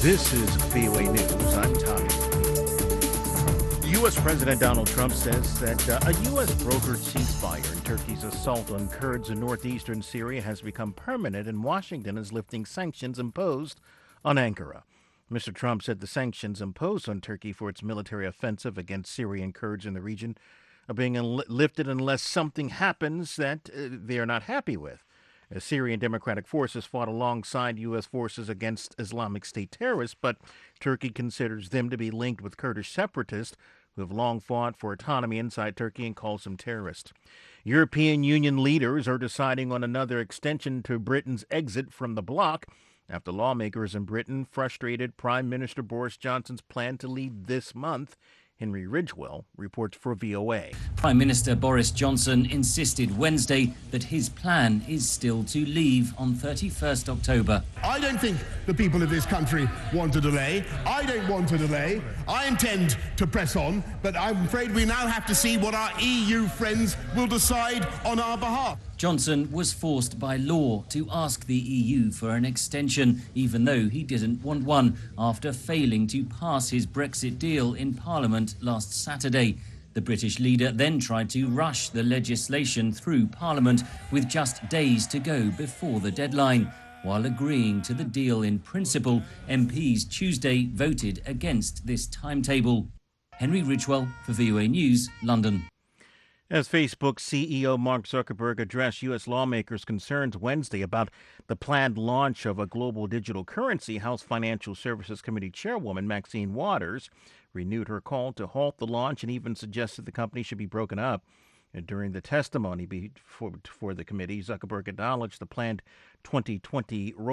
This is VOA News. I'm Tommy. U.S. President Donald Trump says that a U.S. brokered ceasefire in Turkey's assault on Kurds in northeastern Syria has become permanent, and Washington is lifting sanctions imposed on Ankara. Mr. Trump said the sanctions imposed on Turkey for its military offensive against Syrian Kurds in the region are being lifted unless something happens that they are not happy with. Syrian Democratic Forces fought alongside U.S. forces against Islamic State terrorists, but Turkey considers them to be linked with Kurdish separatists who have long fought for autonomy inside Turkey and calls them terrorists. European Union leaders are deciding on another extension to Britain's exit from the bloc after lawmakers in Britain frustrated Prime Minister Boris Johnson's plan to leave this month. Henry Ridgwell reports for VOA. Prime Minister Boris Johnson insisted Wednesday that his plan is still to leave on 31st October. I don't think the people of this country want a delay. I don't want a delay. I intend to press on, but I'm afraid we now have to see what our EU friends will decide on our behalf. Johnson was forced by law to ask the EU for an extension, even though he didn't want one, after failing to pass his Brexit deal in Parliament last Saturday. The British leader then tried to rush the legislation through Parliament with just days to go before the deadline. While agreeing to the deal in principle, MPs Tuesday voted against this timetable. Henry Ridgwell for VOA News, London. As Facebook CEO Mark Zuckerberg addressed U.S. lawmakers' concerns Wednesday about the planned launch of a global digital currency, House Financial Services Committee Chairwoman Maxine Waters renewed her call to halt the launch and even suggested the company should be broken up. And during the testimony before the committee, Zuckerberg acknowledged the planned 2020